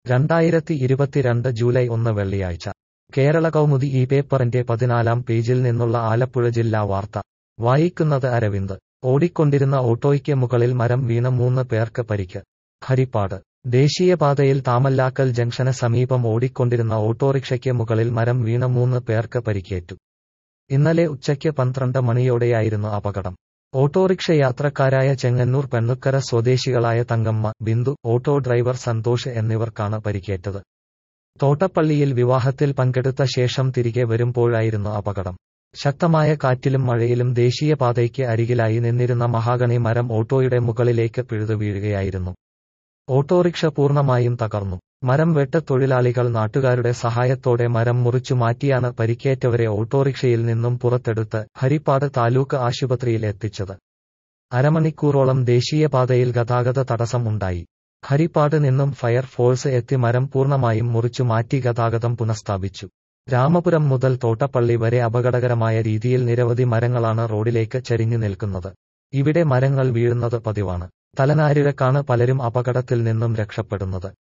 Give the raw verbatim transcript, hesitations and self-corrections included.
രണ്ടായിരത്തി ഇരുപത്തിരണ്ട് ജൂലൈ ഒന്ന് വെള്ളിയാഴ്ച കേരള കൗമുദി ഈ പേപ്പറിന്റെ പതിനാലാം പേജിൽ നിന്നുള്ള ആലപ്പുഴ ജില്ലാ വാർത്ത വായിക്കുന്നത് അരവിന്ദ്. ഓടിക്കൊണ്ടിരുന്ന ഓട്ടോയ്ക്ക് മുകളിൽ മരം വീണ മൂന്ന് പേർക്ക് പരിക്ക്. ഹരിപ്പാട് ദേശീയപാതയിൽ താമല്ലാക്കൽ ജംഗ്ഷന് സമീപം ഓടിക്കൊണ്ടിരുന്ന ഓട്ടോറിക്ഷയ്ക്ക് മുകളിൽ മരം വീണ മൂന്ന് പേർക്ക് പരിക്കേറ്റു. ഇന്നലെ ഉച്ചയ്ക്ക് പന്ത്രണ്ട് മണിയോടെയായിരുന്നു അപകടം. ഓട്ടോറിക്ഷ യാത്രക്കാരായ ചെങ്ങന്നൂർ പെണ്ണുക്കര സ്വദേശികളായ തങ്കമ്മ, ബിന്ദു, ഓട്ടോ ഡ്രൈവർ സന്തോഷ് എന്നിവർക്കാണ് പരിക്കേറ്റത്. തോട്ടപ്പള്ളിയിൽ വിവാഹത്തിൽ പങ്കെടുത്ത ശേഷം തിരികെ വരുമ്പോഴായിരുന്നു അപകടം. ശക്തമായ കാറ്റിലും മഴയിലും ദേശീയപാതയ്ക്ക് അരികിലായി നിന്നിരുന്ന മഹാഗണി മരം ഓട്ടോയുടെ മുകളിലേക്ക് പിഴുതു വീഴുകയായിരുന്നു. ഓട്ടോറിക്ഷ പൂർണ്ണമായും തകർന്നു. മരം വെട്ട് തൊഴിലാളികൾ നാട്ടുകാരുടെ സഹായത്തോടെ മരം മുറിച്ചു മാറ്റിയാണ് പരിക്കേറ്റവരെ ഓട്ടോറിക്ഷയിൽ നിന്നും പുറത്തെടുത്ത് ഹരിപ്പാട് താലൂക്ക് ആശുപത്രിയിൽ എത്തിച്ചത്. അരമണിക്കൂറോളം ദേശീയപാതയിൽ ഗതാഗത തടസ്സം ഉണ്ടായി. ഹരിപ്പാട് നിന്നും ഫയർ ഫോഴ്സ് എത്തി മരം പൂർണ്ണമായും മുറിച്ചു മാറ്റി ഗതാഗതം പുനഃസ്ഥാപിച്ചു. രാമപുരം മുതൽ തോട്ടപ്പള്ളി വരെ അപകടകരമായ രീതിയിൽ നിരവധി മരങ്ങളാണ് റോഡിലേക്ക് ചരിഞ്ഞു നിൽക്കുന്നത്. ഇവിടെ മരങ്ങൾ വീഴുന്നത് പതിവാണ്. തലനാരിഴക്കാണ് പലരും അപകടത്തിൽ നിന്നും രക്ഷപ്പെടുന്നത്.